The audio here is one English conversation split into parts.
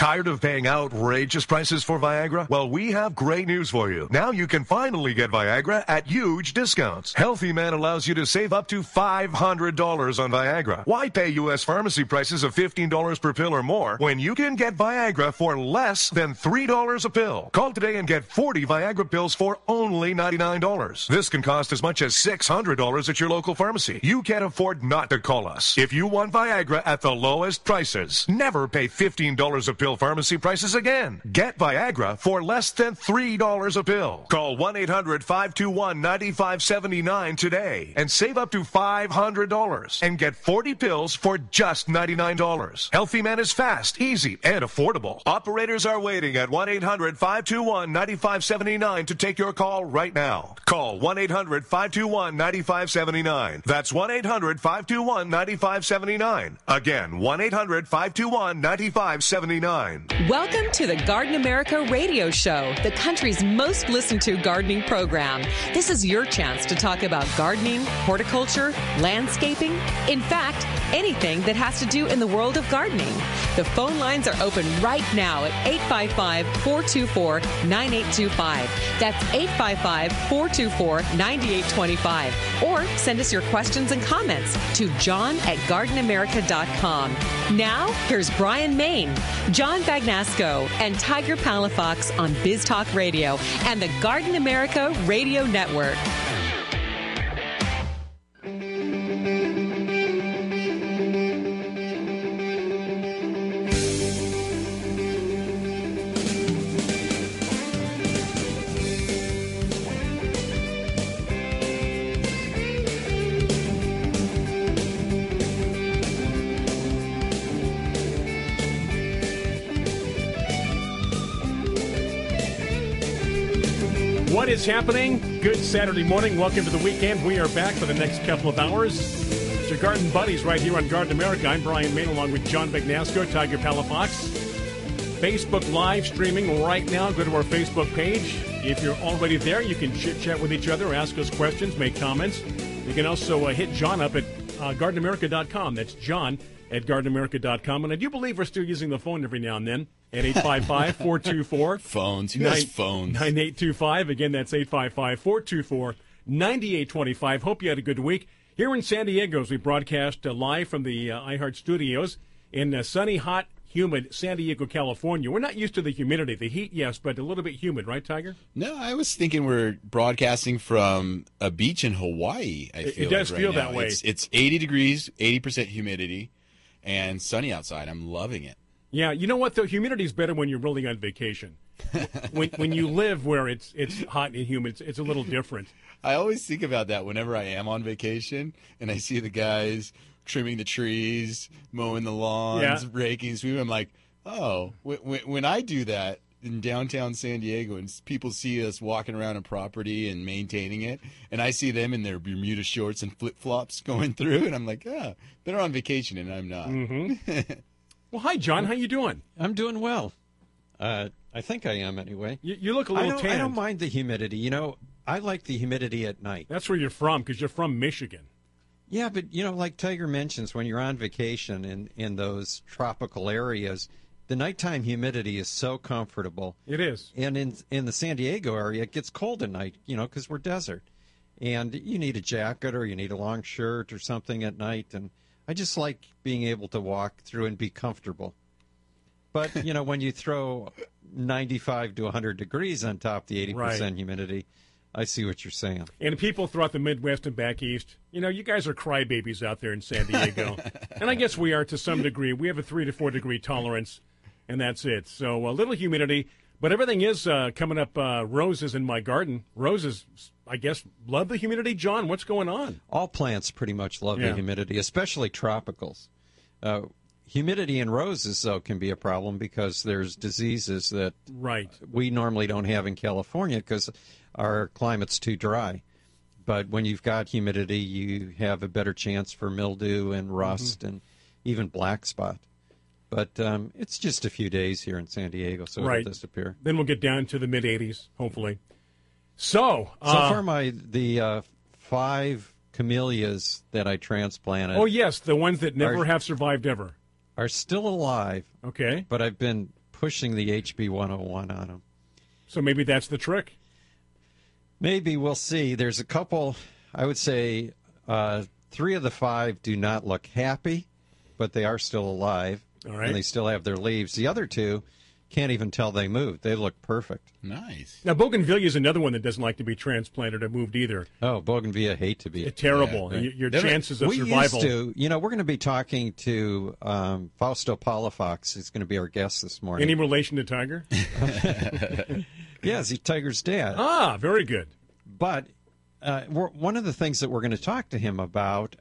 Tired of paying outrageous prices for Viagra? Well, we have great news for you. Now you can finally get Viagra at huge discounts. Healthy Man allows you to save up to $500 on Viagra. Why pay U.S. pharmacy prices of $15 per pill or more when you can get Viagra for less than $3 a pill? Call today and get 40 Viagra pills for only $99. This can cost as much as $600 at your local pharmacy. You can't afford not to call us. If you want Viagra at the lowest prices, never pay $15 a pill pharmacy prices again. Get Viagra for less than $3 a pill. Call 1-800-521-9579 today and save up to $500 and get 40 pills for just $99. Healthy Man is fast, easy, and affordable. Operators are waiting at 1-800-521-9579 to take your call right now. Call 1-800-521-9579. That's 1-800-521-9579. Again, 1-800-521-9579. Welcome to the Garden America radio show, the country's most listened to gardening program. This is your chance to talk about gardening, horticulture, landscaping, in fact, anything that has to do in the world of gardening. The phone lines are open right now at 855-424-9825. That's 855-424-9825. Or send us your questions and comments to john@gardenamerica.com. Now, here's Brian Main, John Bagnasco, and Tiger Palafox on Biz Talk Radio and the Garden America Radio Network. What is happening? Good Saturday morning. Welcome to the weekend. We are back for the next couple of hours. It's your garden buddies right here on Garden America. I'm Brian Main along with John Bagnasco, Tiger Palafox. Facebook live streaming right now. Go to our Facebook page. If you're already there, you can chit-chat with each other, ask us questions, make comments. You can also hit John up at gardenamerica.com. That's John at gardenamerica.com. And I do believe we're still using the phone every now and then. At 855-424 phones. Who has phones? 9825. Again, that's 855-424-9825. Hope you had a good week. Here in San Diego, as we broadcast live from the iHeart Studios in sunny, hot, humid San Diego, California. We're not used to the humidity. The heat, yes, but a little bit humid, right, Tiger? No, I was thinking we're broadcasting from a beach in Hawaii. It does feel that way. It's 80 degrees, 80% humidity, and sunny outside. I'm loving it. Yeah, you know what, though? Humidity is better when you're really on vacation. when you live where it's hot and humid, it's a little different. I always think about that whenever I am on vacation, and I see the guys trimming the trees, mowing the lawns, raking, sweeping. I'm like, oh, when I do that in downtown San Diego and people see us walking around a property and maintaining it, and I see them in their Bermuda shorts and flip-flops going through, and I'm like, they're on vacation, and I'm not. Mm-hmm. Well, hi, John. How you doing? I'm doing well. I think I am anyway. You look a little tanned. I don't mind the humidity. You know, I like the humidity at night. That's where you're from, because you're from Michigan. Yeah, but, you know, like Tiger mentions, when you're on vacation in those tropical areas, the nighttime humidity is so comfortable. It is. And in the San Diego area, it gets cold at night, you know, because we're desert. And you need a jacket or you need a long shirt or something at night, and I just like being able to walk through and be comfortable. But, you know, when you throw 95 to 100 degrees on top of the 80% humidity, I see what you're saying. And people throughout the Midwest and back east, you know, you guys are crybabies out there in San Diego. And I guess we are to some degree. We have a 3 to 4 degree tolerance, and that's it. So a little humidity. But everything is coming up. Roses in my garden. Roses, I guess, love the humidity. John, what's going on? All plants pretty much love the humidity, especially tropicals. Humidity in roses, though, can be a problem because there's diseases that we normally don't have in California because our climate's too dry. But when you've got humidity, you have a better chance for mildew and rust and even black spot. But it's just a few days here in San Diego, so it'll disappear. Then we'll get down to the mid-80s, hopefully. So far, the 5 camellias that I transplanted. Oh, yes, the ones that never have survived ever. Are still alive. Okay. But I've been pushing the HB 101 on them. So maybe that's the trick. Maybe, we'll see. There's a couple, I would say 3 of the 5 do not look happy, but they are still alive. All right. And they still have their leaves. The other 2 can't even tell they moved. They look perfect. Nice. Now, bougainvillea is another one that doesn't like to be transplanted or moved either. Oh, bougainvillea hate to be. It's terrible. Yeah, right. Your chances of survival. We're going to be talking to Fausto Palafox. He's going to be our guest this morning. Any relation to Tiger? Yes, he's Tiger's dad. Ah, very good. But one of the things that we're going to talk to him about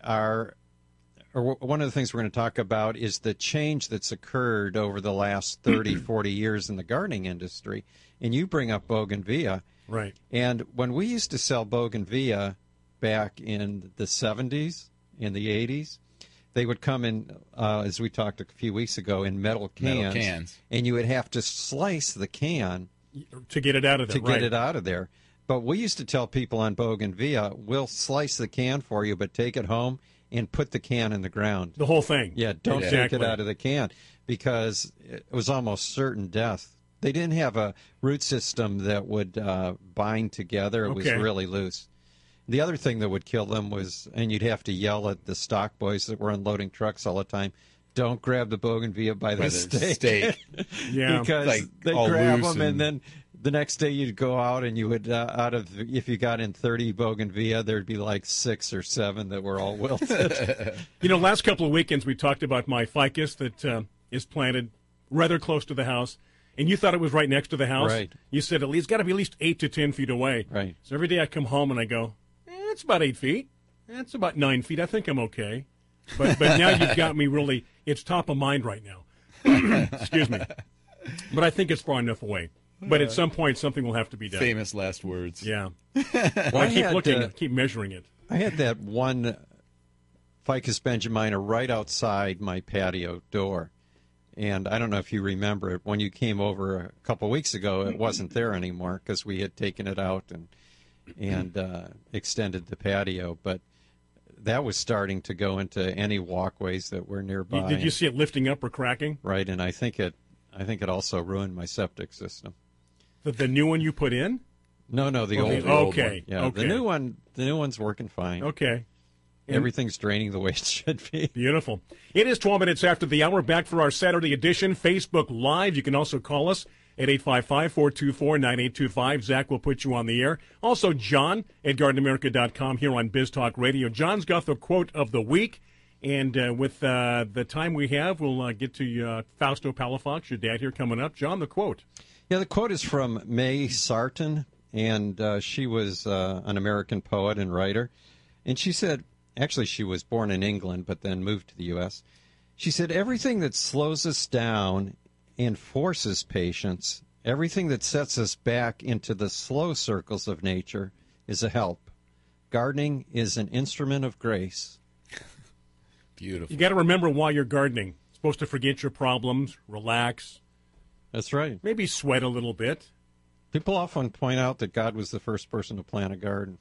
one of the things we're going to talk about is the change that's occurred over the last 30, 40 years in the gardening industry. And you bring up bougainvillea. Right. And when we used to sell bougainvillea back in the 70s, in the 80s, they would come in, as we talked a few weeks ago, in metal cans. And you would have to slice the can to get it out of there. Get it out of there. But we used to tell people on bougainvillea, we'll slice the can for you, but take it home and put the can in the ground. The whole thing. Yeah, don't take it out of the can, because it was almost certain death. They didn't have a root system that would bind together. It was really loose. The other thing that would kill them was, and you'd have to yell at the stock boys that were unloading trucks all the time, don't grab the bougainvillea by the stake. Yeah. Because they grab them and then the next day you'd go out and you would, if you got in 30 bougainvillea, there'd be like 6 or 7 that were all wilted. Last couple of weekends we talked about my ficus that is planted rather close to the house, and you thought it was right next to the house. Right. You said it's got to be at least 8 to 10 feet away. Right. So every day I come home and I go, it's about 8 feet. It's about 9 feet. I think I'm okay. But now you've got me really, it's top of mind right now. Excuse me. But I think it's far enough away. But at some point, something will have to be done. Famous last words. Yeah. Well, I keep looking, keep measuring it. I had that one Ficus benjamina right outside my patio door. And I don't know if you remember it. When you came over a couple of weeks ago, it wasn't there anymore because we had taken it out and extended the patio. But that was starting to go into any walkways that were nearby. Did you see it lifting up or cracking? Right, and I think it also ruined my septic system. The new one you put in? No, the old one. Okay. Yeah, okay. The new one's working fine. Okay. Everything's draining the way it should be. Beautiful. It is 12 minutes after the hour. Back for our Saturday edition, Facebook Live. You can also call us at 855-424-9825. Zach will put you on the air. Also, John at GardenAmerica.com here on Biz Talk Radio. John's got the quote of the week. And with the time we have, we'll get to Fausto Palafox, your dad here, coming up. John, the quote. Yeah, the quote is from May Sarton, and she was an American poet and writer. And she said, actually she was born in England but then moved to the U.S. She said, everything that slows us down and forces patience, everything that sets us back into the slow circles of nature is a help. Gardening is an instrument of grace. Beautiful. You got to remember while you're gardening, you're supposed to forget your problems, relax. That's right. Maybe sweat a little bit. People often point out that God was the first person to plant a garden.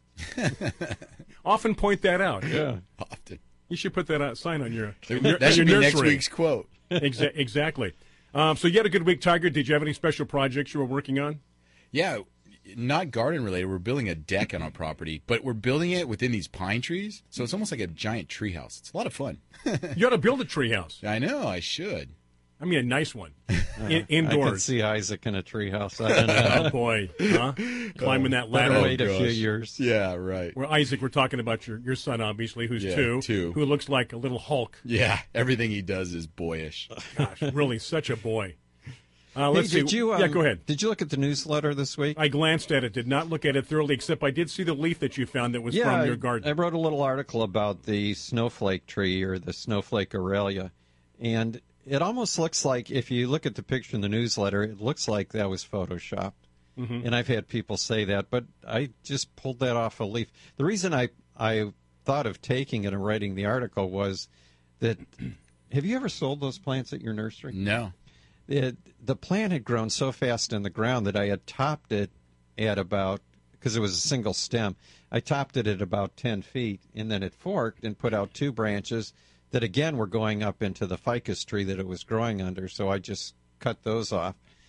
Often point that out. Yeah. Often. You should put that sign on your that should be nursery. Next week's quote. Exactly. So you had a good week, Tiger. Did you have any special projects you were working on? Yeah, not garden related. We're building a deck on our property, but we're building it within these pine trees, so it's almost like a giant tree house. It's a lot of fun. You ought to build a tree house. I know, I should. I mean, a nice one. Indoors. I can see Isaac in a treehouse. I don't know. Oh, boy. Huh? Climbing that ladder. Wait a few years. Yeah, right. Well, Isaac, we're talking about your son, obviously, who's two, who looks like a little Hulk. Yeah, everything he does is boyish. Gosh, really, such a boy. Let's see. Go ahead. Did you look at the newsletter this week? I glanced at it, did not look at it thoroughly, except I did see the leaf that you found that was from your garden. I wrote a little article about the snowflake tree, or the snowflake aurelia, and it almost looks like, if you look at the picture in the newsletter, it looks like that was photoshopped. Mm-hmm. And I've had people say that, but I just pulled that off a leaf. The reason I thought of taking it and writing the article was that, have you ever sold those plants at your nursery? No. The plant had grown so fast in the ground that I had topped it at about, because it was a single stem, I topped it at about 10 feet, and then it forked and put out 2 branches that, again, were going up into the ficus tree that it was growing under, so I just cut those off.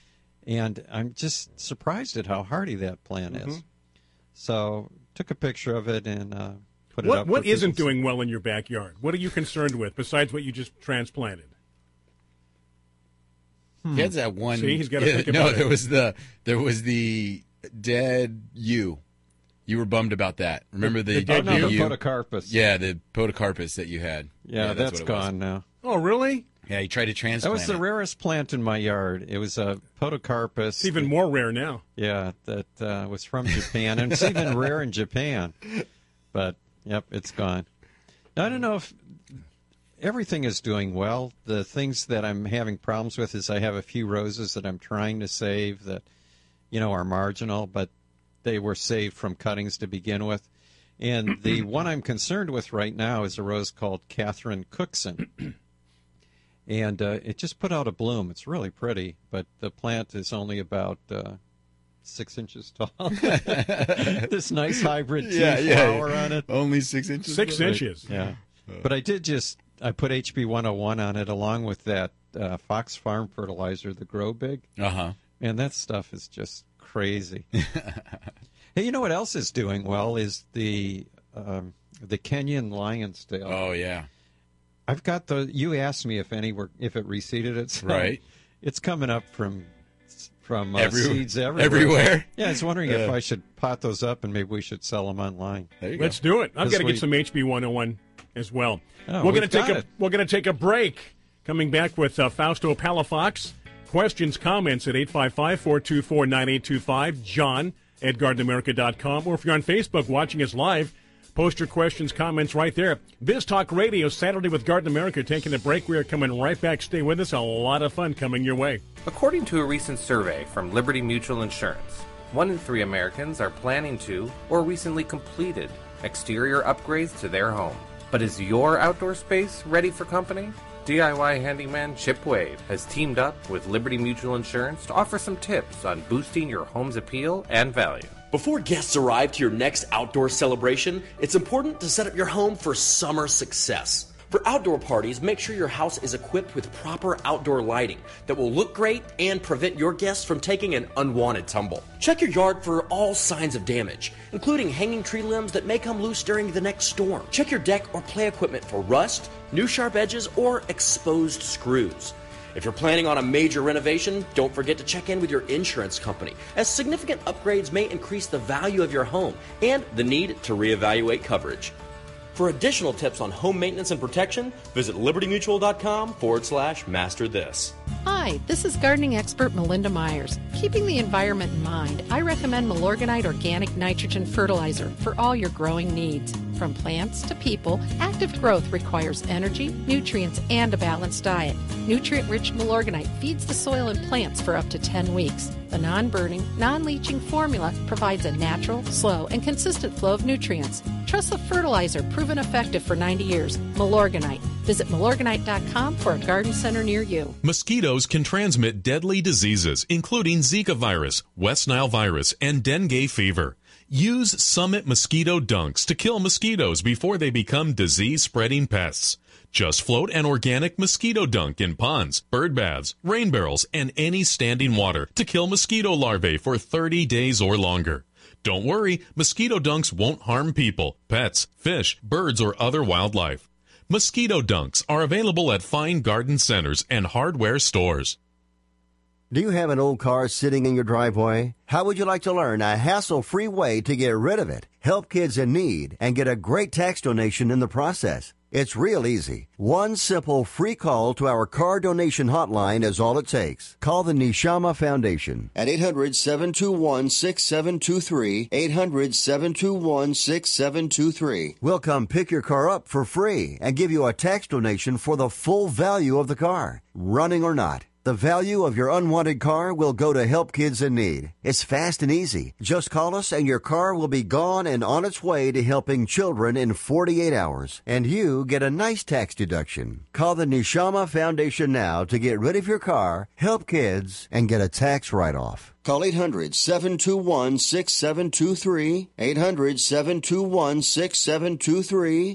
And I'm just surprised at how hardy that plant is. So took a picture of it and put it up. What isn't doing well in your backyard? What are you concerned with besides what you just transplanted? He has that one. See, he's got to think about it. There was the dead yew. You were bummed about that. Remember the dead yew? The podocarpus. Yeah, the podocarpus that you had. Yeah, that's gone now. Oh, really? Yeah, he tried to transplant. That was the rarest plant in my yard. It was a podocarpus. It's even more rare now. Yeah, that was from Japan, and it's even rare in Japan. But yep, it's gone. Now, I don't know if everything is doing well. The things that I'm having problems with is I have a few roses that I'm trying to save that, are marginal, but they were saved from cuttings to begin with. And the one I'm concerned with right now is a rose called Catherine Cookson. And it just put out a bloom. It's really pretty, but the plant is only about 6 inches tall. This nice hybrid flower on it. Only 6 inches? 6 inches. Yeah. But I put HB 101 on it along with that Fox Farm fertilizer, the Grow Big. Uh-huh. And that stuff is just crazy. Hey, you know what else is doing well is the Kenyan lion's tail. Oh, yeah. I've got you asked me if it reseeded itself. Right. It's coming up from seeds everywhere. Yeah, I was wondering if I should pot those up and maybe we should sell them online. Let's do it. I've got to get some HB 101 as well. Oh, we're going to take a break. Coming back with Fausto Palafox. Questions, comments at 855-424-9825. John at GardenAmerica.com. Or if you're on Facebook watching us live, post your questions, comments right there. Biz Talk Radio, Saturday with Garden America. Taking a break. We are coming right back. Stay with us. A lot of fun coming your way. According to a recent survey from Liberty Mutual Insurance, 1 in 3 Americans are planning to or recently completed exterior upgrades to their home. But is your outdoor space ready for company? DIY handyman Chip Wade has teamed up with Liberty Mutual Insurance to offer some tips on boosting your home's appeal and value. Before guests arrive to your next outdoor celebration, it's important to set up your home for summer success. For outdoor parties, make sure your house is equipped with proper outdoor lighting that will look great and prevent your guests from taking an unwanted tumble. Check your yard for all signs of damage, including hanging tree limbs that may come loose during the next storm. Check your deck or play equipment for rust, new sharp edges, or exposed screws. If you're planning on a major renovation, don't forget to check in with your insurance company, as significant upgrades may increase the value of your home and the need to reevaluate coverage. For additional tips on home maintenance and protection, visit libertymutual.com/master this. Hi, this is gardening expert Melinda Myers. Keeping the environment in mind, I recommend Milorganite Organic Nitrogen Fertilizer for all your growing needs. From plants to people, active growth requires energy, nutrients, and a balanced diet. Nutrient-rich Milorganite feeds the soil and plants for up to 10 weeks. The non-burning, non-leaching formula provides a natural, slow, and consistent flow of nutrients. Trust the fertilizer proven effective for 90 years. Milorganite. Visit Milorganite.com for a garden center near you. Mosquitoes can transmit deadly diseases, including Zika virus, West Nile virus, and dengue fever. Use Summit Mosquito Dunks to kill mosquitoes before they become disease-spreading pests. Just float an organic mosquito dunk in ponds, bird baths, rain barrels, and any standing water to kill mosquito larvae for 30 days or longer. Don't worry, mosquito dunks won't harm people, pets, fish, birds, or other wildlife. Mosquito dunks are available at fine garden centers and hardware stores. Do you have an old car sitting in your driveway? How would you like to learn a hassle-free way to get rid of it, help kids in need, and get a great tax donation in the process? It's real easy. One simple free call to our car donation hotline is all it takes. Call the Neshama Foundation at 800-721-6723, 800-721-6723. We'll come pick your car up for free and give you a tax donation for the full value of the car, running or not. The value of your unwanted car will go to help kids in need. It's fast and easy. Just call us and your car will be gone and on its way to helping children in 48 hours. And you get a nice tax deduction. Call the Neshama Foundation now to get rid of your car, help kids, and get a tax write-off. Call 800-721-6723, 800-721-6723,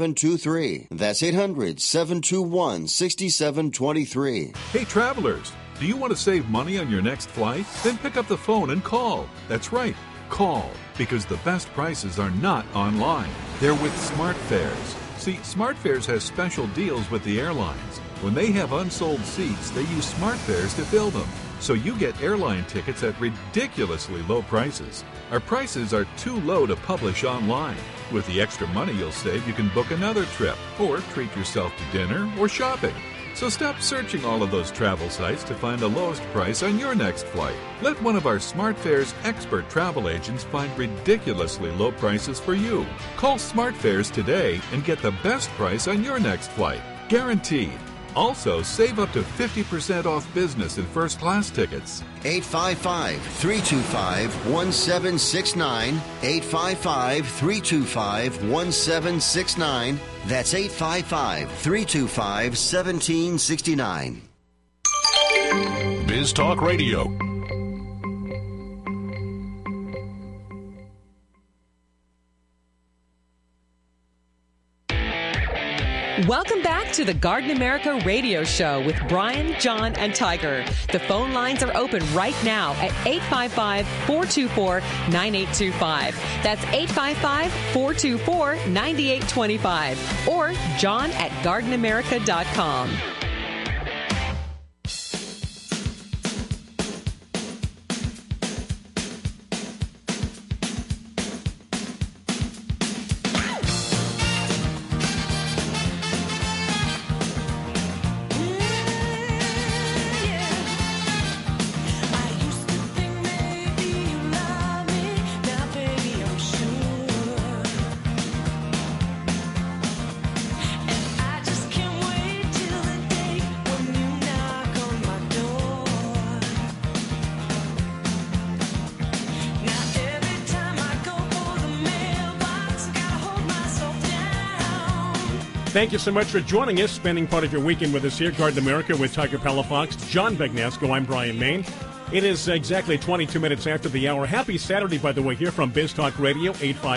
800-721-6723. That's 800-721-6723. Hey, travelers, Do you want to save money on your next flight? Then pick up the phone and call. That's right, call, because the best prices are not online. They're with SmartFares. See, SmartFares has special deals with the airlines. When they have unsold seats, they use SmartFares to fill them. So you get airline tickets at ridiculously low prices. Our prices are too low to publish online. With the extra money you'll save, you can book another trip or treat yourself to dinner or shopping. So stop searching all of those travel sites to find the lowest price on your next flight. Let one of our SmartFares expert travel agents find ridiculously low prices for you. Call SmartFares today and get the best price on your next flight. Guaranteed. Also, save up to 50% off business and first class tickets. 855-325-1769. 855-325-1769. That's 855-325-1769. Biz Talk Radio. Welcome back to the Garden America Radio Show with Brian, John, and Tiger. The phone lines are open right now at 855-424-9825. That's 855-424-9825. Or John at gardenamerica.com. Thank you so much for joining us, spending part of your weekend with us here, Garden America with Tiger Palafox, John Bagnasco. I'm Brian Main. It is exactly 22 minutes after the hour. Happy Saturday, by the way, here from Biz Talk Radio,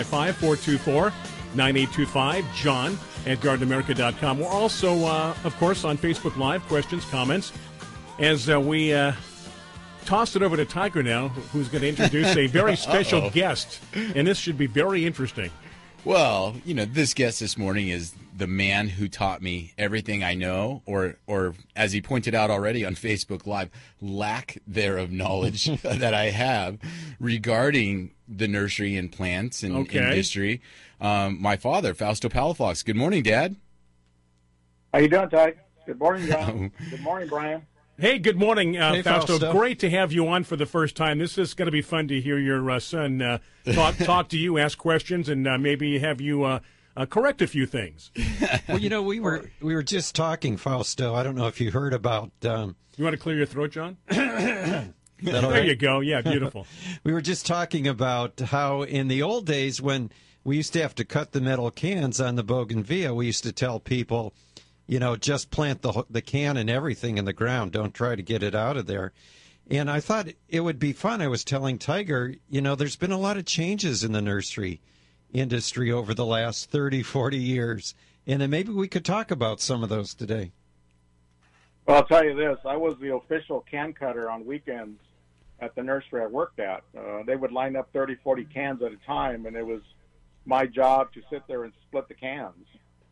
855-424-9825. John at gardenamerica.com. We're also, of course, on Facebook Live. Questions, comments. As we toss it over to Tiger now, who's going to introduce a very special guest. And this should be very interesting. Well, this guest this morning is the man who taught me everything I know, or as he pointed out already on Facebook Live, lack thereof knowledge that I have regarding the nursery and plants and industry. My father, Fausto Palafox. Good morning, Dad. How you doing, Ty? Good morning, John. Good morning, Brian. Hey, good morning, Fausto. Great to have you on for the first time. This is going to be fun to hear your son talk to you, ask questions, and maybe have you correct a few things. Well, we were just talking, Fausto. I don't know if you heard about. You want to clear your throat, John? There you go. Yeah, beautiful. We were just talking about how in the old days when we used to have to cut the metal cans on the bougainvillea, we used to tell people, just plant the can and everything in the ground. Don't try to get it out of there. And I thought it would be fun. I was telling Tiger, there's been a lot of changes in the nursery industry over the last 30, 40 years. And then maybe we could talk about some of those today. Well, I'll tell you this. I was the official can cutter on weekends at the nursery I worked at. They would line up 30, 40 cans at a time, and it was my job to sit there and split the cans.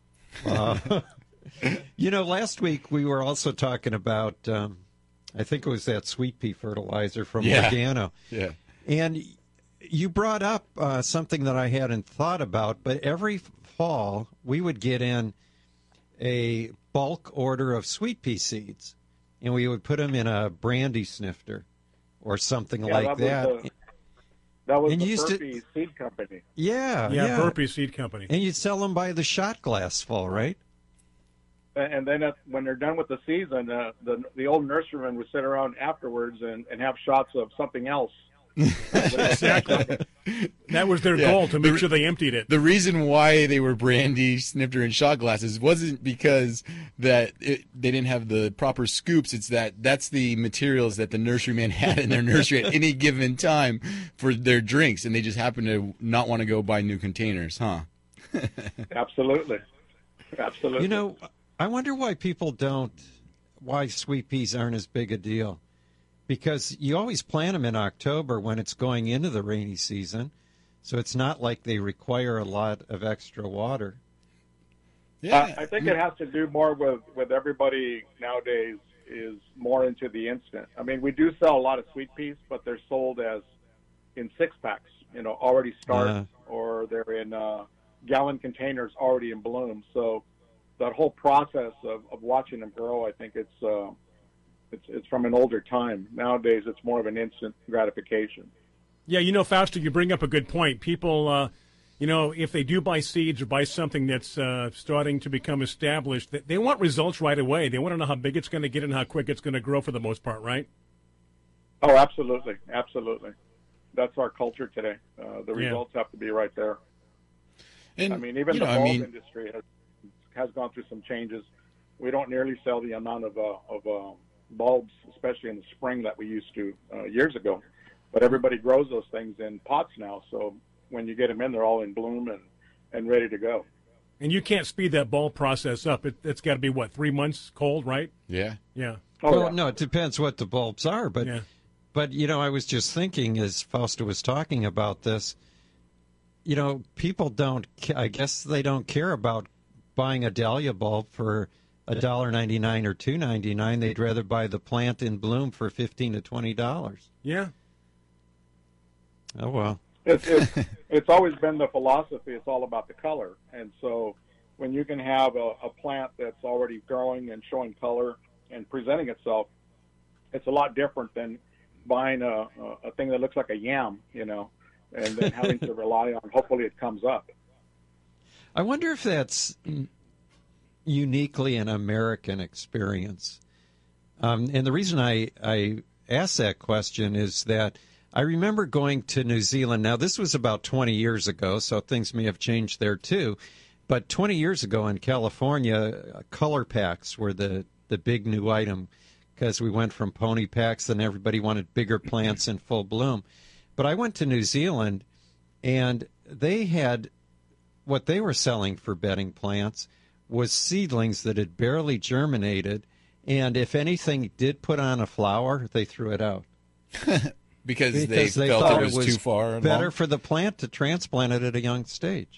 Last week we were also talking about, I think it was that sweet pea fertilizer from Organo. Yeah. And you brought up something that I hadn't thought about, but every fall we would get in a bulk order of sweet pea seeds, and we would put them in a brandy snifter or something like that. That was the Burpee Seed Company. Yeah, Burpee Seed Company. And you'd sell them by the shot glass full, right? And then when they're done with the season, the old nurseryman would sit around afterwards and have shots of something else. Exactly. That was their goal, to make sure they emptied it. The reason why they were brandy, snifter, and shot glasses wasn't because they didn't have the proper scoops. It's that's the materials that the nurseryman had in their nursery at any given time for their drinks, and they just happened to not want to go buy new containers, huh? Absolutely. I wonder why why sweet peas aren't as big a deal. because you always plant them in October when it's going into the rainy season, so it's not like they require a lot of extra water. Yeah, I think it has to do more with everybody nowadays is more into the instant. I mean, we do sell a lot of sweet peas, but they're sold as in 6-packs, already started, or they're in gallon containers already in bloom. So that whole process of watching them grow, I think it's from an older time. Nowadays, it's more of an instant gratification. Yeah, Fausto, you bring up a good point. People, if they do buy seeds or buy something that's starting to become established, they want results right away. They want to know how big it's going to get and how quick it's going to grow for the most part, right? Oh, absolutely. Absolutely. That's our culture today. The results have to be right there. And, I mean, even the bulb industry has gone through some changes. We don't nearly sell the amount of bulbs, especially in the spring, that we used to years ago. But everybody grows those things in pots now, so when you get them in, they're all in bloom and ready to go. And you can't speed that bulb process up. It's got to be, 3 months cold, right? Yeah. Yeah. No, it depends what the bulbs are. But, I was just thinking as Fausto was talking about this, people I guess they don't care about buying a dahlia bulb for $1.99 or $2.99. They'd rather buy the plant in bloom for $15 to $20. Yeah. Oh, well. It's always been the philosophy. It's all about the color. And so when you can have a plant that's already growing and showing color and presenting itself, it's a lot different than buying a thing that looks like a yam, and then having to rely on hopefully it comes up. I wonder if that's uniquely an American experience. And the reason I ask that question is that I remember going to New Zealand. Now, this was about 20 years ago, so things may have changed there too. But 20 years ago in California, color packs were the big new item because we went from pony packs and everybody wanted bigger plants in full bloom. But I went to New Zealand, and they had what they were selling for bedding plants was seedlings that had barely germinated, and if anything did put on a flower, they threw it out. Because they felt it was too far. Better for the plant to transplant it at a young stage.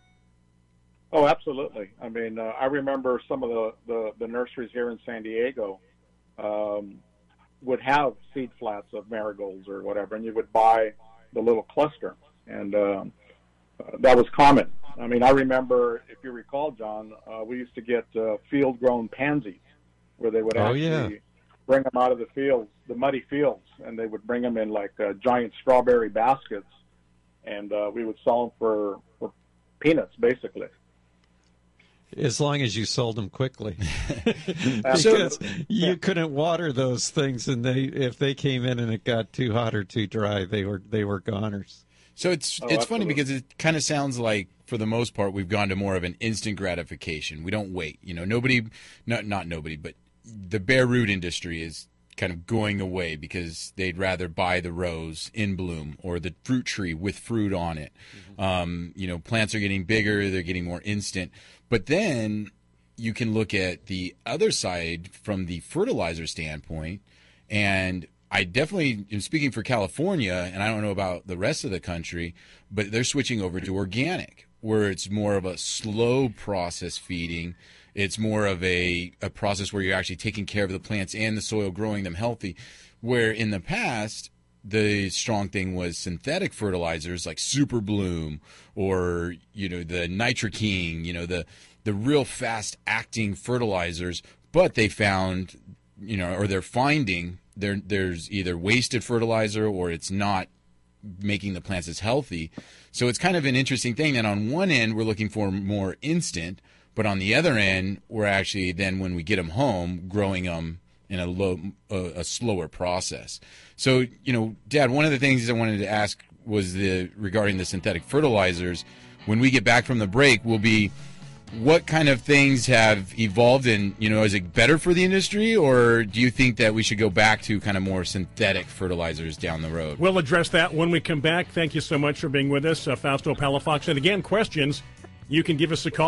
Oh, absolutely. I mean, I remember some of the nurseries here in San Diego would have seed flats of marigolds or whatever, and you would buy the little cluster, and that was common. I mean, I remember, if you recall, John, we used to get field-grown pansies where they would actually bring them out of the fields, the muddy fields, and they would bring them in like giant strawberry baskets, and we would sell them for peanuts, basically. As long as you sold them quickly. Because you couldn't water those things, and if they came in and it got too hot or too dry, they were goners. So it's funny because it kind of sounds like, for the most part, we've gone to more of an instant gratification. We don't wait. Not nobody, but the bare root industry is kind of going away because they'd rather buy the rose in bloom or the fruit tree with fruit on it. Mm-hmm. Plants are getting bigger, they're getting more instant. But then you can look at the other side from the fertilizer standpoint, and I definitely am speaking for California, and I don't know about the rest of the country, but they're switching over to organic, where it's more of a slow process feeding. It's more of a process where you're actually taking care of the plants and the soil, growing them healthy, where in the past the strong thing was synthetic fertilizers like Super Bloom or the Nitro King, the real fast acting fertilizers. But they found, or they're finding there's either wasted fertilizer or it's not making the plants as healthy. So it's kind of an interesting thing that on one end we're looking for more instant, but on the other end we're actually then when we get them home growing them in a slower process. So, Dad, one of the things I wanted to ask was regarding the synthetic fertilizers. When we get back from the break, will be what kind of things have evolved, and is it better for the industry, or do you think that we should go back to kind of more synthetic fertilizers down the road? We'll address that when we come back. Thank you so much for being with us, Fausto Palafox. And again, questions, you can give us a call,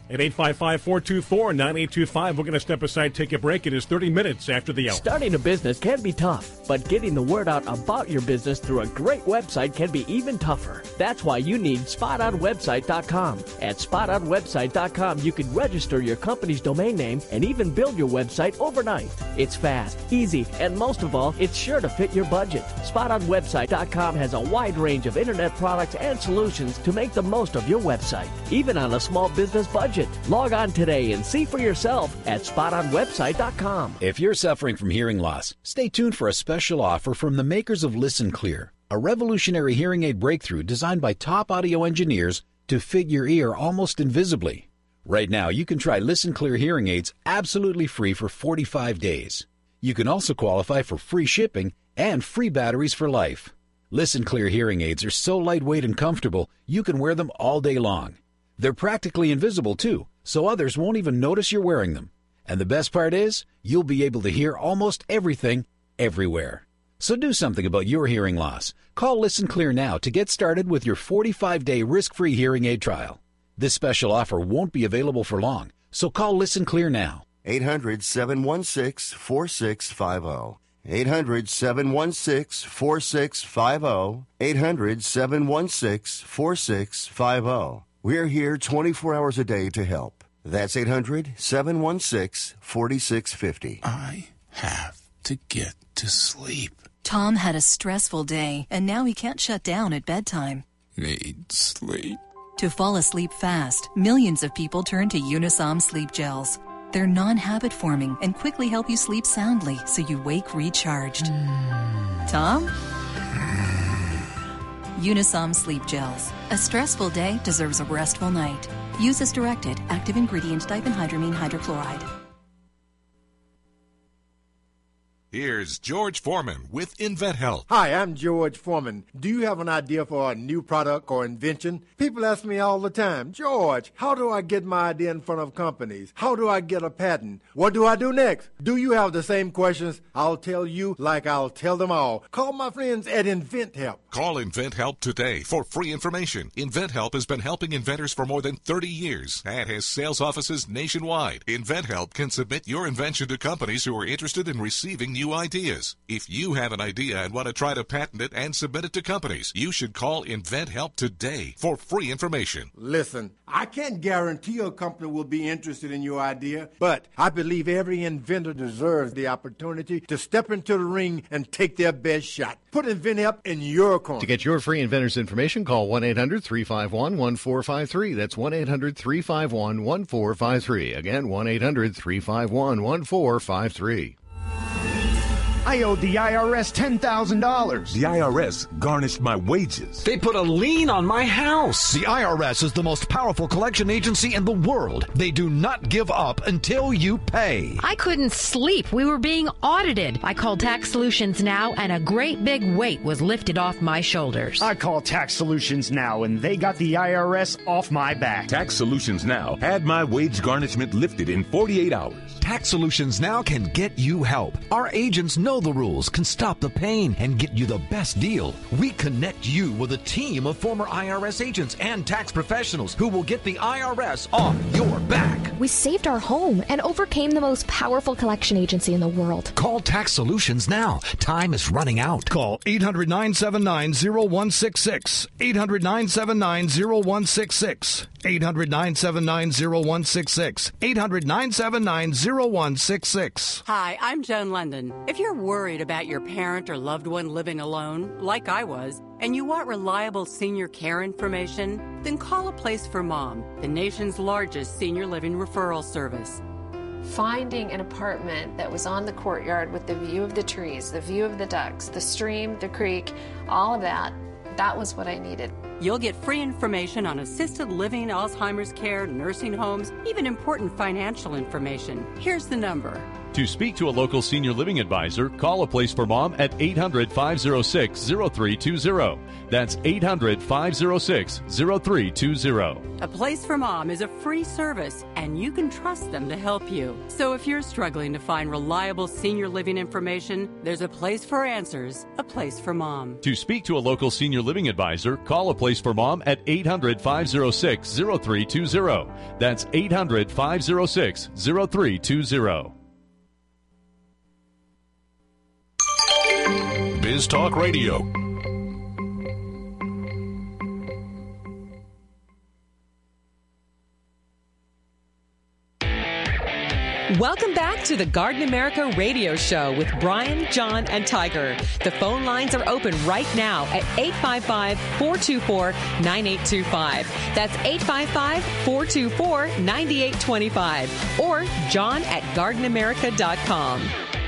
At 855-424-9825, we're going to step aside, take a break. It is 30 minutes after the hour. Starting a business can be tough, but getting the word out about your business through a great website can be even tougher. That's why you need SpotOnWebsite.com. At SpotOnWebsite.com, you can register your company's domain name and even build your website overnight. It's fast, easy, and most of all, it's sure to fit your budget. SpotOnWebsite.com has a wide range of internet products and solutions to make the most of your website, even on a small business budget. Log on today and see for yourself at SpotOnWebsite.com. If you're suffering from hearing loss, stay tuned for a special offer from the makers of Listen Clear, a revolutionary hearing aid breakthrough designed by top audio engineers to fit your ear almost invisibly. Right now, you can try Listen Clear hearing aids absolutely free for 45 days. You can also qualify for free shipping and free batteries for life. Listen Clear hearing aids are so lightweight and comfortable, you can wear them all day long. They're practically invisible, too, so others won't even notice you're wearing them. And the best part is, you'll be able to hear almost everything, everywhere. So do something about your hearing loss. Call Listen Clear now to get started with your 45-day risk-free hearing aid trial. This special offer won't be available for long, so call Listen Clear now. 800-716-4650. 800-716-4650. 800-716-4650. We're here 24 hours a day to help. That's 800-716-4650. I have to get to sleep. Tom had a stressful day, and now he can't shut down at bedtime. Need sleep. To fall asleep fast, millions of people turn to Unisom sleep gels. They're non-habit forming and quickly help you sleep soundly so you wake recharged. Tom? Unisom sleep gels. A stressful day deserves a restful night. Use as directed. Active ingredient diphenhydramine hydrochloride. Here's George Foreman with InventHelp. Hi, I'm George Foreman. Do you have an idea for a new product or invention? People ask me all the time, George, how do I get my idea in front of companies? How do I get a patent? What do I do next? Do you have the same questions? I'll tell you like I'll tell them all. Call my friends at InventHelp. Call InventHelp today for free information. InventHelp has been helping inventors for more than 30 years and has sales offices nationwide. InventHelp can submit your invention to companies who are interested in receiving new ideas. If you have an idea and want to try to patent it and submit it to companies, you should call InventHelp today for free information. Listen, I can't guarantee a company will be interested in your idea, but I believe every inventor deserves the opportunity to step into the ring and take their best shot. Put InventHelp in your corner. To get your free inventor's information, call 1-800-351-1453. That's 1-800-351-1453. Again, 1-800-351-1453. I owed the IRS $10,000. The IRS garnished my wages. They put a lien on my house. The IRS is the most powerful collection agency in the world. They do not give up until you pay. I couldn't sleep. We were being audited. I called Tax Solutions Now, and a great big weight was lifted off my shoulders. I called Tax Solutions Now, and they got the IRS off my back. Tax Solutions Now had my wage garnishment lifted in 48 hours. Tax Solutions Now can get you help. Our agents know the rules, can stop the pain, and get you the best deal. We connect you with a team of former IRS agents and tax professionals who will get the IRS off your back. We saved our home and overcame the most powerful collection agency in the world. Call Tax Solutions now. Time is running out. Call 800-979-0166. 800-979-0166. 800-979-0166. 800-979-0166. Hi, I'm Joan London. If you're worried about your parent or loved one living alone, like I was, and you want reliable senior care information, then call A Place for Mom, the nation's largest senior living referral service. Finding an apartment that was on the courtyard with the view of the trees, the view of the ducks, the stream, the creek, all of that was what I needed. You'll get free information on assisted living, Alzheimer's care, nursing homes, even important financial information. Here's the number, To speak to a local senior living advisor, call A Place for Mom at 800-506-0320. That's 800-506-0320. A Place for Mom is a free service, and you can trust them to help you. So if you're struggling to find reliable senior living information, there's a place for answers, A Place for Mom. To speak to a local senior living advisor, call A Place for Mom at 800-506-0320. That's 800-506-0320. Biz Talk Radio. Welcome back to the Garden America Radio Show with Brian, John, and Tiger. The phone lines are open right now at 855-424-9825. That's 855-424-9825. Or John at gardenamerica.com.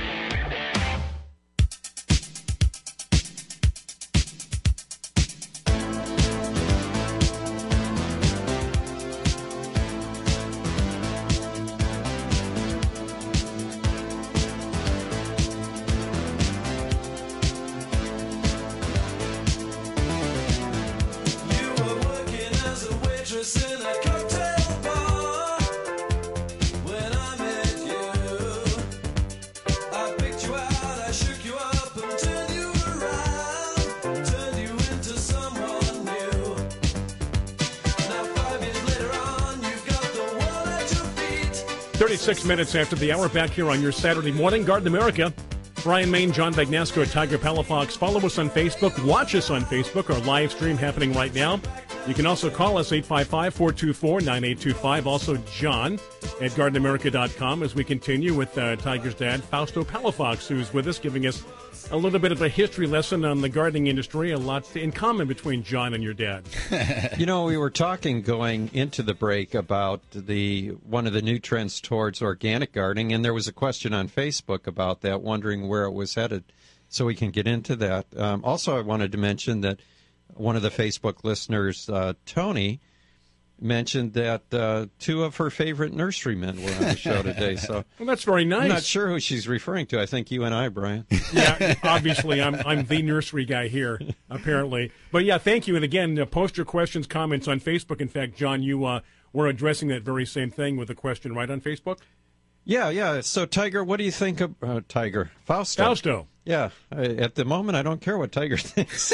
Minutes after the hour, back here on your Saturday morning. Garden America. Brian Main, John Bagnasco, Tiger Palafox. Follow us on Facebook. Watch us on Facebook. Our live stream happening right now. You can also call us 855-424-9825. Also John at gardenamerica.com as we continue with Tiger's dad, Fausto Palafox, who's with us, giving us a little bit of a history lesson on the gardening industry. A lot in common between John and your dad. You know, we were talking going into the break about one of the new trends towards organic gardening, and there was a question on Facebook about that, wondering where it was headed. So we can get into that. Also, I wanted to mention that one of the Facebook listeners, Tony, mentioned that two of her favorite nurserymen were on the show today. So well, that's very nice. I'm not sure who she's referring to. I think you and I, Brian. Yeah, obviously, I'm the nursery guy here, apparently. But yeah, thank you. And again, post your questions, comments on Facebook. In fact, John, you were addressing that very same thing with a question right on Facebook. Yeah. So, Tiger, what do you think of Tiger? Fausto. Yeah. At the moment, I don't care what Tiger thinks.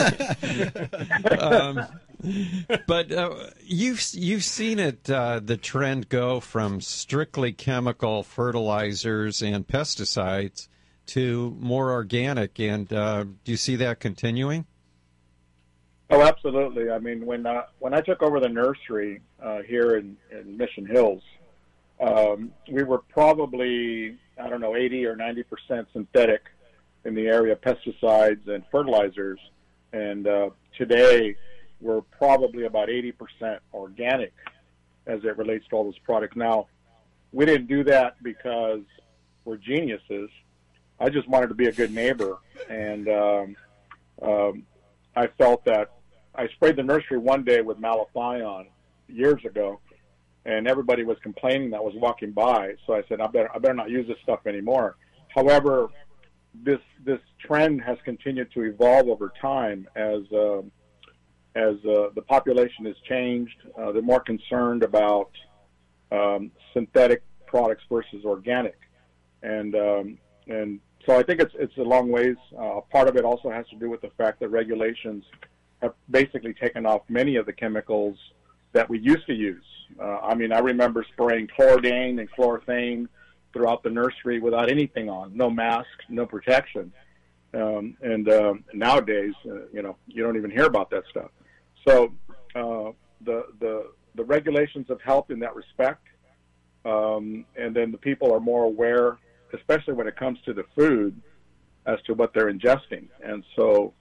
But you've seen it, the trend go from strictly chemical fertilizers and pesticides to more organic, and do you see that continuing? Oh, absolutely. I mean, when I took over the nursery here in Mission Hills, we were probably, 80 or 90% synthetic in the area of pesticides and fertilizers, and today we're probably about 80% organic as it relates to all those products. Now, we didn't do that because we're geniuses. I just wanted to be a good neighbor, and I felt that I sprayed the nursery one day with malathion years ago, and everybody was complaining that I was walking by. So I said, I better not use this stuff anymore. However, this trend has continued to evolve over time as the population has changed. They're more concerned about synthetic products versus organic, and so I think it's a long ways. Part of it also has to do with the fact that regulations have basically taken off many of the chemicals that we used to use. I remember spraying chlordane and chlorethane throughout the nursery without anything on, no mask, no protection. And nowadays, you don't even hear about that stuff. So the regulations have helped in that respect, and then the people are more aware, especially when it comes to the food, as to what they're ingesting. And so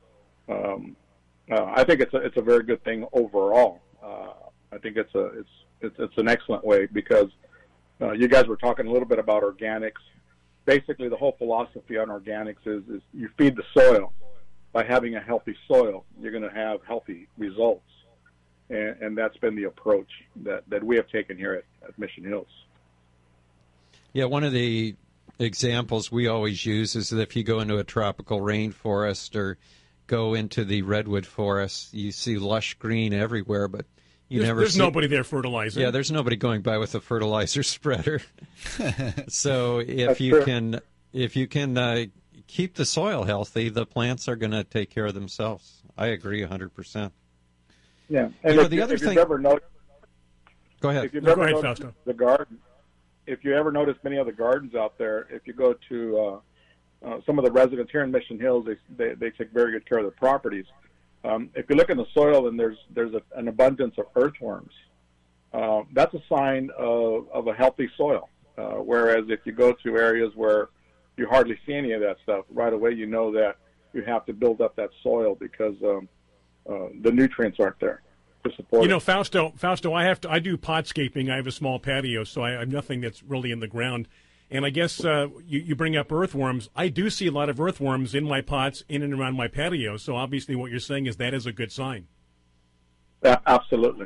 I think it's a very good thing overall. I think it's an excellent way, because you guys were talking a little bit about organics. Basically, the whole philosophy on organics is you feed the soil. By having a healthy soil, you're going to have healthy results. And that's been the approach that we have taken here at Mission Hills. Yeah, one of the examples we always use is that if you go into a tropical rainforest or go into the redwood forest, you see lush green everywhere, but there's nobody there fertilizing. Yeah, there's nobody going by with a fertilizer spreader. So if you can keep the soil healthy, the plants are going to take care of themselves. I agree 100%. Yeah, and the other thing. Go ahead. If you've ever noticed the garden, if you ever notice many of the gardens out there, if you go to some of the residents here in Mission Hills, they take very good care of their properties. If you look in the soil and there's an abundance of earthworms, that's a sign of a healthy soil. Whereas if you go to areas where you hardly see any of that stuff, right away you know that you have to build up that soil because the nutrients aren't there to support it. Fausto, I do podscaping. I have a small patio, so I have nothing that's really in the ground. And I guess you bring up earthworms. I do see a lot of earthworms in my pots, in and around my patio. So obviously what you're saying is that is a good sign. Absolutely.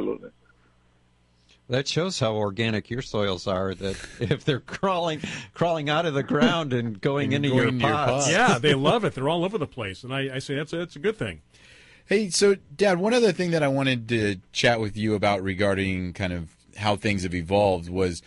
That shows how organic your soils are, that if they're crawling out of the ground and going into your pots. Yeah, they love it. They're all over the place. And I say that's a good thing. Hey, so, Dad, one other thing that I wanted to chat with you about regarding kind of how things have evolved was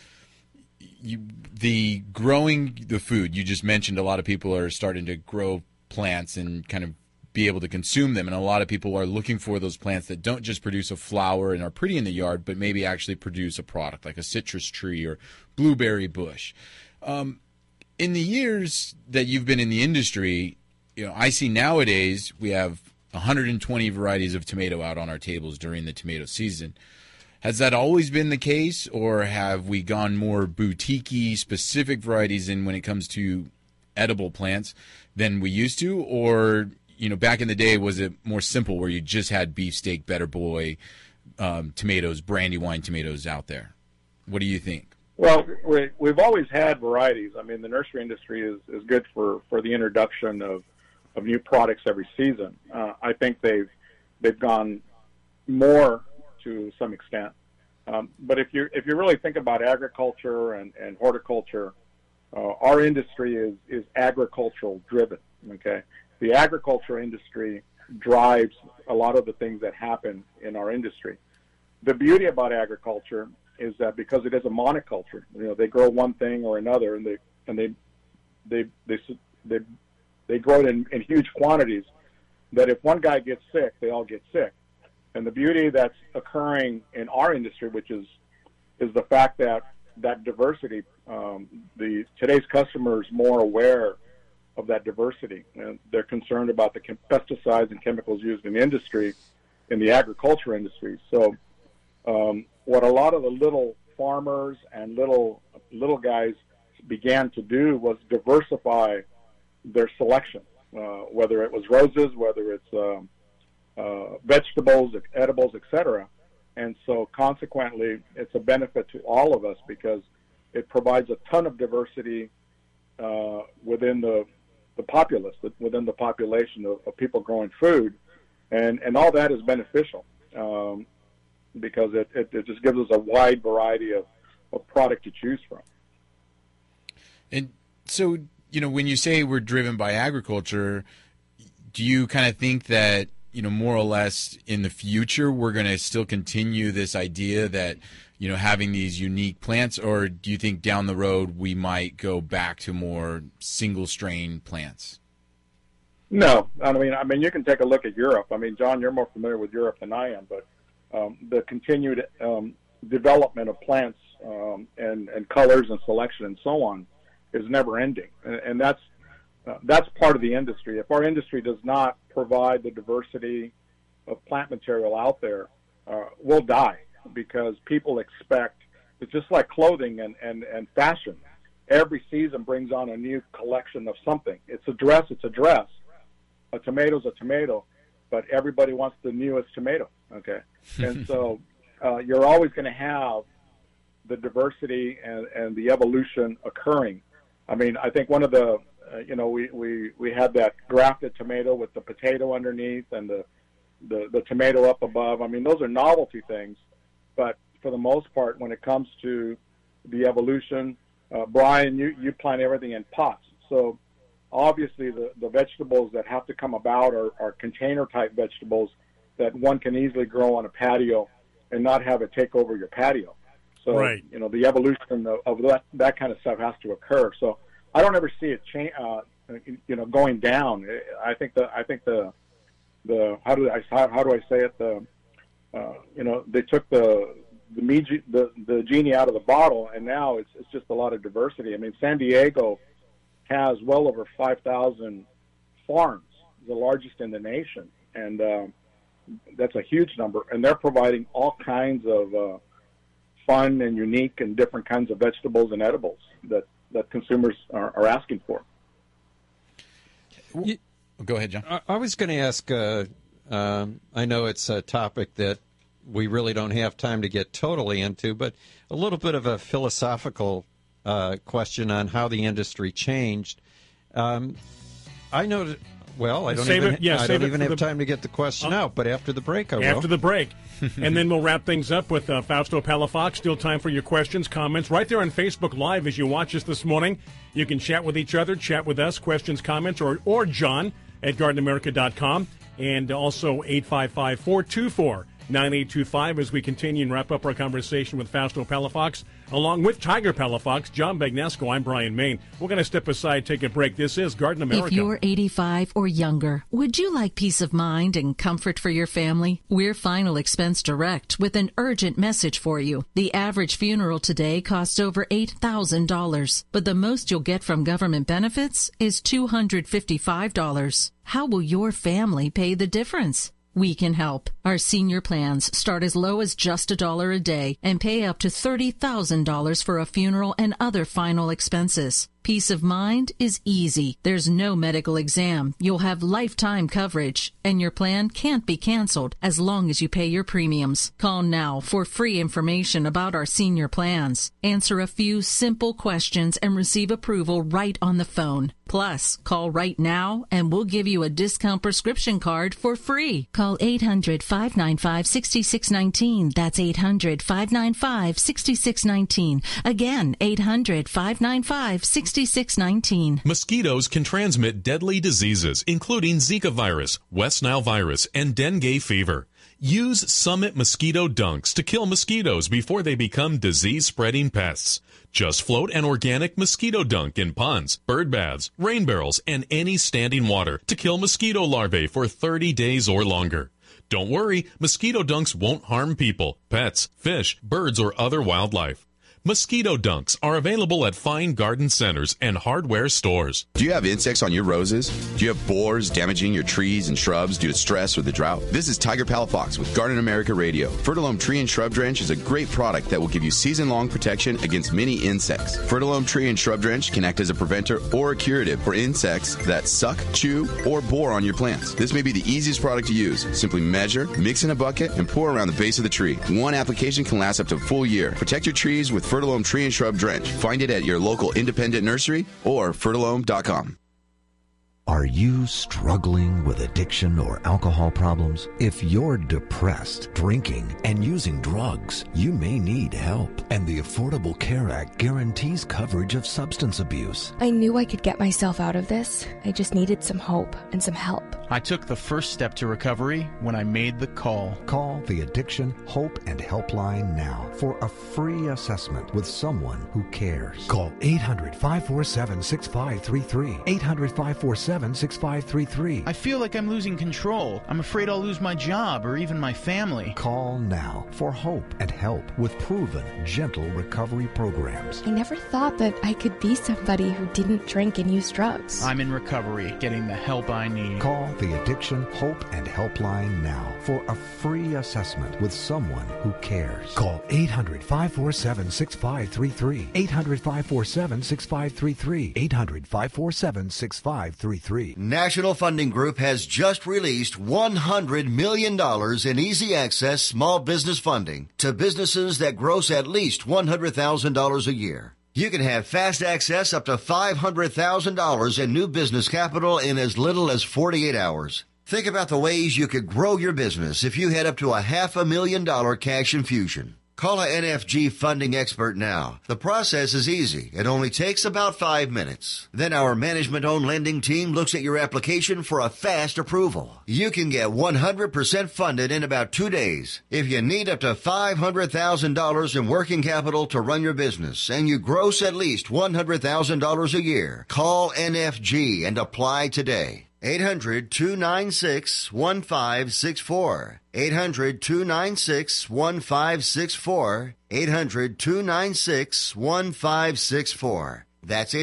the growing the food. You just mentioned a lot of people are starting to grow plants and kind of be able to consume them, and a lot of people are looking for those plants that don't just produce a flower and are pretty in the yard, but maybe actually produce a product like a citrus tree or blueberry bush. In the years that you've been in the industry, I see nowadays we have 120 varieties of tomato out on our tables during the tomato season. Has that always been the case, or have we gone more boutique-y, specific varieties in when it comes to edible plants than we used to? Or, back in the day, was it more simple where you just had beefsteak, Better Boy, tomatoes, Brandywine tomatoes out there? What do you think? Well, we've always had varieties. I mean, the nursery industry is good for the introduction of new products every season. I think they've gone more to some extent. But if you really think about agriculture and horticulture, our industry is agricultural driven. Okay, the agriculture industry drives a lot of the things that happen in our industry. The beauty about agriculture is that because it is a monoculture, they grow one thing or another, and they grow it in huge quantities. That if one guy gets sick, they all get sick. And the beauty that's occurring in our industry, which is the fact that diversity, today's customer is more aware of that diversity, and they're concerned about the pesticides and chemicals used in the industry, in the agriculture industry. So, what a lot of the little farmers and little guys began to do was diversify their selection, whether it was roses, whether it's vegetables, edibles, etc. And so consequently, it's a benefit to all of us because it provides a ton of diversity within the populace, within the population of people growing food. And all that is beneficial because it just gives us a wide variety of product to choose from. And so, when you say we're driven by agriculture, do you kind of think that more or less in the future, we're going to still continue this idea that, having these unique plants, or do you think down the road we might go back to more single strain plants? No, I mean, you can take a look at Europe. I mean, John, you're more familiar with Europe than I am, but the continued development of plants and colors and selection and so on is never ending, and that's part of the industry. If our industry does not provide the diversity of plant material out there, we'll die because people expect, it's just like clothing and fashion. Every season brings on a new collection of something. It's a dress, a tomato's a tomato, but everybody wants the newest tomato, okay? And so you're always going to have the diversity and the evolution occurring. I mean, I think one of the we had that grafted tomato with the potato underneath and the tomato up above. I mean, those are novelty things, but for the most part, when it comes to the evolution Brian, you plant everything in pots. So obviously the vegetables that have to come about are container-type vegetables that one can easily grow on a patio and not have it take over your patio. So, right. The evolution of that kind of stuff has to occur. So I don't ever see it going down. I think the how do I say it? They took the genie out of the bottle, and now it's just a lot of diversity. I mean, San Diego has well over 5,000 farms, the largest in the nation, and that's a huge number. And they're providing all kinds of fun and unique and different kinds of vegetables and edibles that consumers are asking for. Go ahead, John. I was going to ask, I know it's a topic that we really don't have time to get totally into, but a little bit of a philosophical question on how the industry changed. I know. Well, I don't even have time to get the question out, but after the break, I will. After the break. And then we'll wrap things up with Fausto Palafox. Still time for your questions, comments. Right there on Facebook Live as you watch us this morning. You can chat with each other, chat with us, questions, comments, or John at GardenAmerica.com. And also 855-424-9825 as we continue and wrap up our conversation with Fausto Palafox. Along with Tiger Palafox, John Bagnesco, I'm Brian Main. We're going to step aside, take a break. This is Garden America. If you're 85 or younger, would you like peace of mind and comfort for your family? We're Final Expense Direct with an urgent message for you. The average funeral today costs over $8,000, but the most you'll get from government benefits is $255. How will your family pay the difference? We can help. Our senior plans start as low as just $1 a day and pay up to $30,000 for a funeral and other final expenses. Peace of mind is easy. There's no medical exam. You'll have lifetime coverage, and your plan can't be canceled as long as you pay your premiums. Call now for free information about our senior plans. Answer a few simple questions and receive approval right on the phone. Plus, call right now and we'll give you a discount prescription card for free. Call 800-595-6619. That's 800-595-6619. Again, 800-595-6619. Mosquitoes can transmit deadly diseases, including Zika virus, West Nile virus, and dengue fever. Use Summit Mosquito Dunks to kill mosquitoes before they become disease-spreading pests. Just float an organic mosquito dunk in ponds, bird baths, rain barrels, and any standing water to kill mosquito larvae for 30 days or longer. Don't worry, mosquito dunks won't harm people, pets, fish, birds, or other wildlife. Mosquito Dunks are available at fine garden centers and hardware stores. Do you have insects on your roses? Do you have borers damaging your trees and shrubs due to stress or the drought? This is Tiger Palafox with Garden America Radio. Fertilome Tree and Shrub Drench is a great product that will give you season-long protection against many insects. Fertilome Tree and Shrub Drench can act as a preventer or a curative for insects that suck, chew, or bore on your plants. This may be the easiest product to use. Simply measure, mix in a bucket, and pour around the base of the tree. One application can last up to a full year. Protect your trees with Fertilome Tree and Shrub Drench. Find it at your local independent nursery or fertilome.com. Are you struggling with addiction or alcohol problems? If you're depressed, drinking, and using drugs, you may need help. And the Affordable Care Act guarantees coverage of substance abuse. I knew I could get myself out of this. I just needed some hope and some help. I took the first step to recovery when I made the call. Call the Addiction, Hope, and Helpline now for a free assessment with someone who cares. Call 800-547-6533. 800-547-6533. I feel like I'm losing control. I'm afraid I'll lose my job or even my family. Call now for hope and help with proven, gentle recovery programs. I never thought that I could be somebody who didn't drink and use drugs. I'm in recovery, getting the help I need. Call the Addiction, Hope, and Helpline now for a free assessment with someone who cares. Call 800-547-6533. 800-547-6533. 800-547-6533. National Funding Group has just released $100 million in easy access small business funding to businesses that gross at least $100,000 a year. You can have fast access up to $500,000 in new business capital in as little as 48 hours. Think about the ways you could grow your business if you had up to $500,000 cash infusion. Call a NFG funding expert now. The process is easy. It only takes about 5 minutes. Then our management-owned lending team looks at your application for a fast approval. You can get 100% funded in about 2 days. If you need up to $500,000 in working capital to run your business and you gross at least $100,000 a year, call NFG and apply today. 800-296-1564. 800-296-1564. 800-296-1564. That's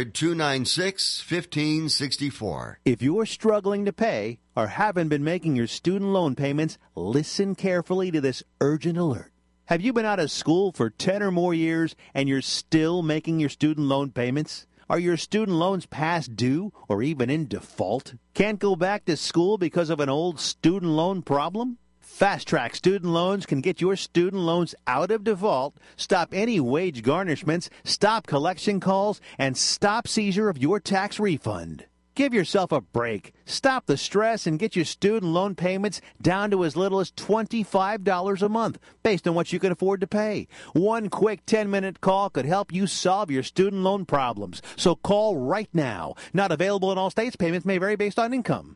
800-296-1564. If you're struggling to pay or haven't been making your student loan payments, listen carefully to this urgent alert. Have you been out of school for 10 or more years and you're still making your student loan payments? Are your student loans past due or even in default? Can't go back to school because of an old student loan problem? Fast Track Student Loans can get your student loans out of default, stop any wage garnishments, stop collection calls, and stop seizure of your tax refund. Give yourself a break. Stop the stress and get your student loan payments down to as little as $25 a month, based on what you can afford to pay. One quick 10-minute call could help you solve your student loan problems. So call right now. Not available in all states. Payments may vary based on income.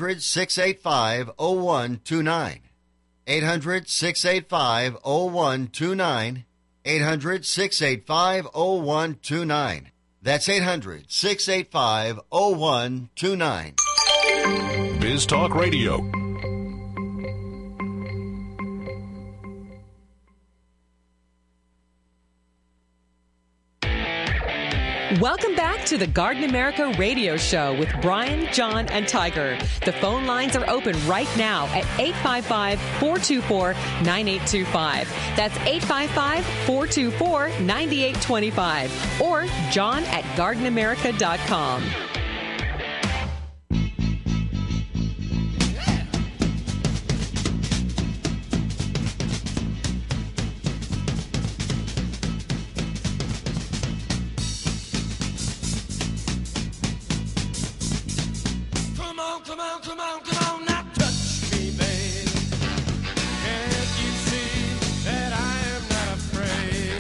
800-685-0129. 800-685-0129. 800-685-0129. That's 800-685-0129. Biz Talk Radio. Welcome back to the Garden America Radio Show with Brian, John, and Tiger. The phone lines are open right now at 855-424-9825. That's 855-424-9825. Or john@gardenamerica.com. Come on, now touch me, babe. Can't you see that I am not afraid?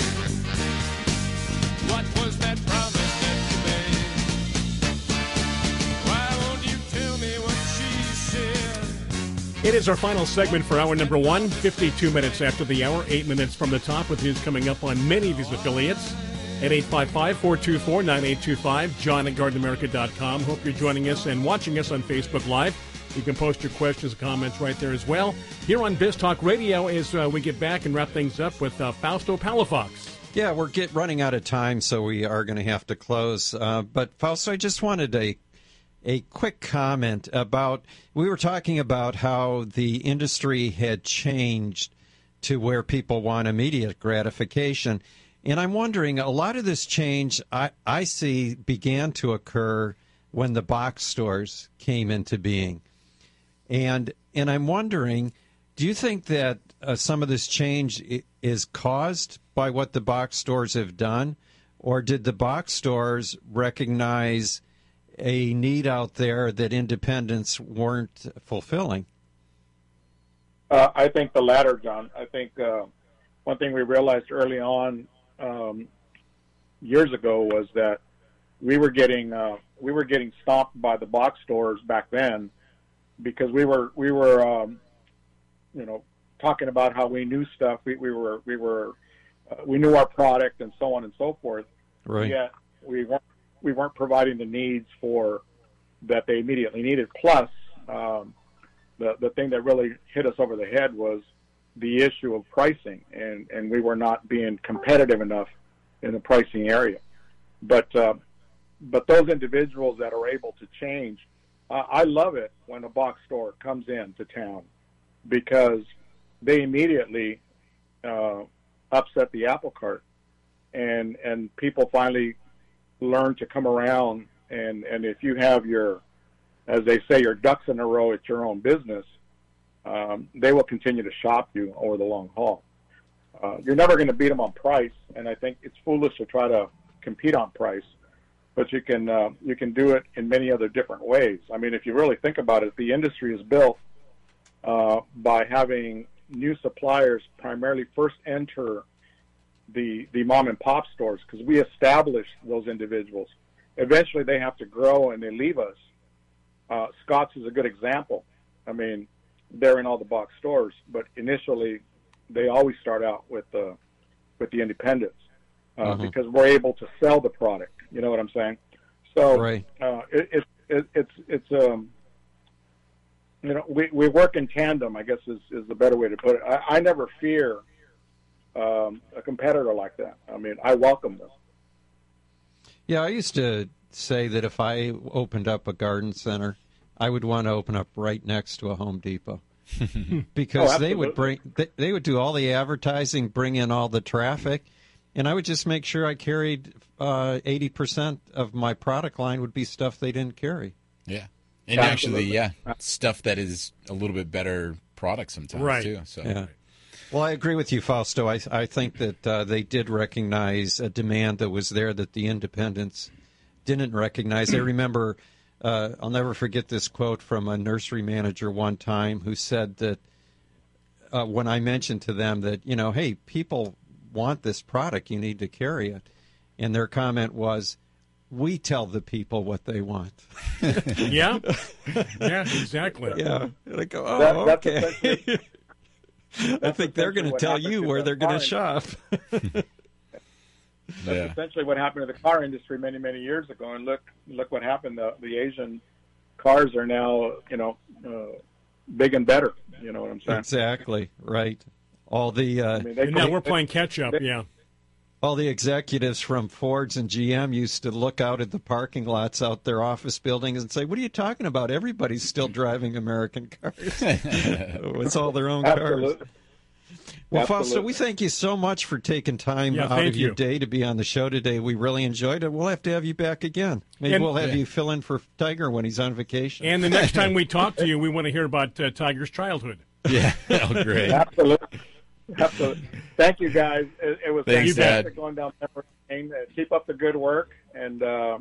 What was that promise that you made? Why won't you tell me what she said? It is our final segment for hour number 1, 52 minutes after the hour, 8 minutes from the top, with news coming up on many of these affiliates. At 855-424-9825, john@gardenamerica.com. Hope you're joining us and watching us on Facebook Live. You can post your questions and comments right there as well. Here on Biz Talk Radio as we get back and wrap things up with Fausto Palafox. Yeah, we're running out of time, so we are going to have to close. But Fausto, I just wanted a quick comment about, we were talking about how the industry had changed to where people want immediate gratification. And I'm wondering, a lot of this change I see began to occur when the box stores came into being. And I'm wondering, do you think that some of this change is caused by what the box stores have done? Or did the box stores recognize a need out there that independents weren't fulfilling? I think the latter, John. I think one thing we realized early on years ago was that we were getting stomped by the box stores back then because we were talking about how we knew stuff. We knew our product and so on and so forth. Right. Yet we weren't providing the needs for that they immediately needed. Plus, the thing that really hit us over the head was the issue of pricing, and we were not being competitive enough in the pricing area. But those individuals that are able to change, I love it when a box store comes into town because they immediately upset the apple cart, and people finally learn to come around. And if you have your, as they say, your ducks in a row at your own business, they will continue to shop you over the long haul. You're never going to beat them on price, and I think it's foolish to try to compete on price. But you can do it in many other different ways. I mean, if you really think about it, the industry is built by having new suppliers primarily first enter the mom and pop stores, because we establish those individuals. Eventually they have to grow and they leave us. Scott's is a good example. I mean, they're in all the box stores, but initially they always start out with the independents, because we're able to sell the product. You know what I'm saying? So right. It's you know, we work in tandem, I guess is the better way to put it. I never fear a competitor like that. I mean, I welcome them. Yeah, I used to say that if I opened up a garden center, I would want to open up right next to a Home Depot. Because they would do all the advertising, bring in all the traffic, and I would just make sure I carried 80% of my product line would be stuff they didn't carry. Yeah. And actually, stuff that is a little bit better product sometimes, too. So. Yeah. Well, I agree with you, Fausto. I think that they did recognize a demand that was there that the independents didn't recognize. I remember, I'll never forget this quote from a nursery manager one time who said that when I mentioned to them that, you know, hey, people want this product, you need to carry it. And their comment was, we tell the people what they want. Yeah, exactly. Yeah. And I go, oh, okay. I think they're going to tell you where they're going to shop. That's essentially what happened to the car industry many, many years ago. And look what happened. The Asian cars are now, you know, big and better. You know what I'm saying? Exactly. Right. All the and now we're playing catch up. Yeah. All the executives from Ford's and GM used to look out at the parking lots out their office buildings and say, what are you talking about? Everybody's still driving American cars. It's all their own cars. Well, Fausto, we thank you so much for taking time out of your day to be on the show today. We really enjoyed it. We'll have to have you back again. Maybe we'll have you fill in for Tiger when he's on vacation. And the next time we talk to you, we want to hear about Tiger's childhood. Yeah, great. Absolutely. Thank you, guys. It was fantastic going down memory lane. Keep up the good work, and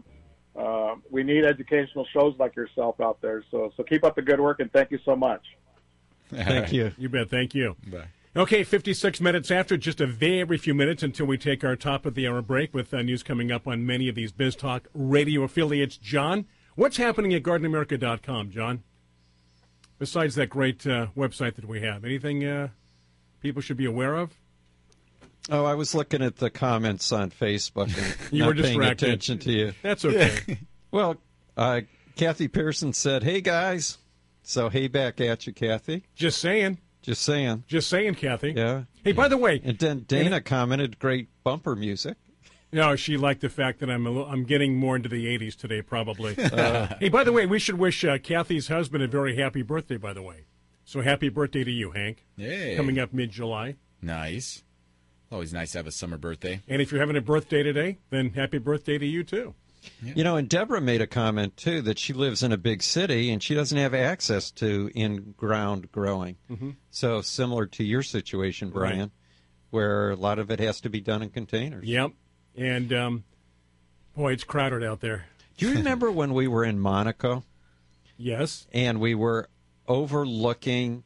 we need educational shows like yourself out there. So keep up the good work, and thank you so much. Thank you. You bet. Thank you. Bye. Okay, 56 minutes after, just a very few minutes until we take our top of the hour break with news coming up on many of these Biz Talk radio affiliates. John, what's happening at GardenAmerica.com, John? Besides that great website that we have, anything people should be aware of? Oh, I was looking at the comments on Facebook and you not were distracted. Paying attention to you. That's okay. Well, Kathy Pearson said, hey, guys. So, hey back at you, Kathy. Just saying. Just saying. Just saying, Kathy. Yeah. Hey, by the way. And then Dana commented, great bumper music. No, she liked the fact that I'm getting more into the 80s today, probably. Hey, by the way, we should wish Kathy's husband a very happy birthday, by the way. So happy birthday to you, Hank. Hey. Coming up mid-July. Nice. Always nice to have a summer birthday. And if you're having a birthday today, then happy birthday to you, too. Yeah. You know, and Deborah made a comment, too, that she lives in a big city and she doesn't have access to in-ground growing. Mm-hmm. So similar to your situation, Brian, right, where a lot of it has to be done in containers. Yep. And, boy, it's crowded out there. Do you remember when we were in Monaco? Yes. And we were overlooking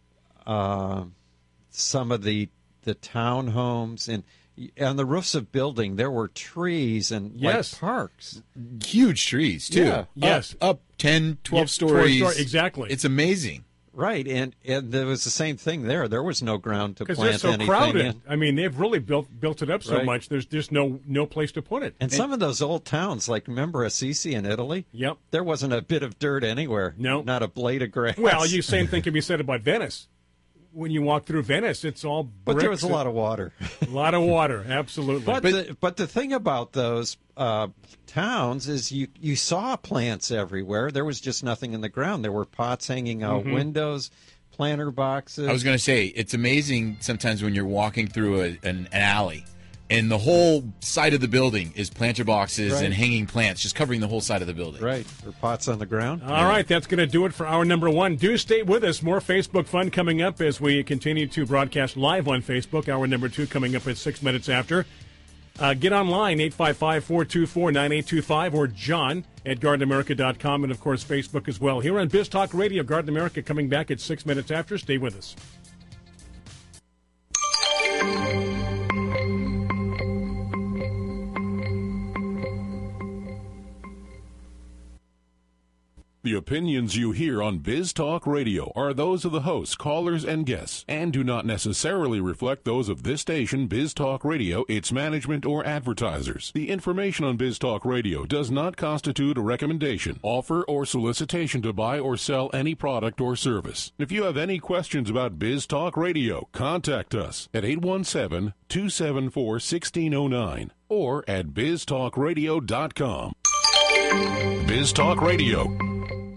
some of the townhomes, and on the roofs of building there were trees and like parks. Huge trees, too. Yeah. Yes. Up 10, 12 stories. Exactly. It's amazing. Right, and there was the same thing there. There was no ground to plant anything. Because they're so crowded. In. I mean, they've really built it up so much, there's just no place to put it. And some of those old towns, like remember Assisi in Italy? Yep. There wasn't a bit of dirt anywhere. No. Not a blade of grass. Well, same thing can be said about Venice. When you walk through Venice, it's all bricks. But there was a lot of water. A lot of water, absolutely. But the thing about those towns is you saw plants everywhere. There was just nothing in the ground. There were pots hanging out windows, planter boxes. I was going to say, it's amazing sometimes when you're walking through an alley and the whole side of the building is planter boxes and hanging plants just covering the whole side of the building. Right, or pots on the ground. All right, that's going to do it for hour number one. Do stay with us. More Facebook fun coming up as we continue to broadcast live on Facebook. Hour number two coming up at 6 minutes after. Get online, 855-424-9825, or John at GardenAmerica.com, and, of course, Facebook as well. Here on Biz Talk Radio, Garden America coming back at 6 minutes after. Stay with us. The opinions you hear on Biz Talk Radio are those of the hosts, callers, and guests, and do not necessarily reflect those of this station, Biz Talk Radio, its management, or advertisers. The information on Biz Talk Radio does not constitute a recommendation, offer, or solicitation to buy or sell any product or service. If you have any questions about Biz Talk Radio, contact us at 817-274-1609 or at biztalkradio.com. Biz Talk Radio.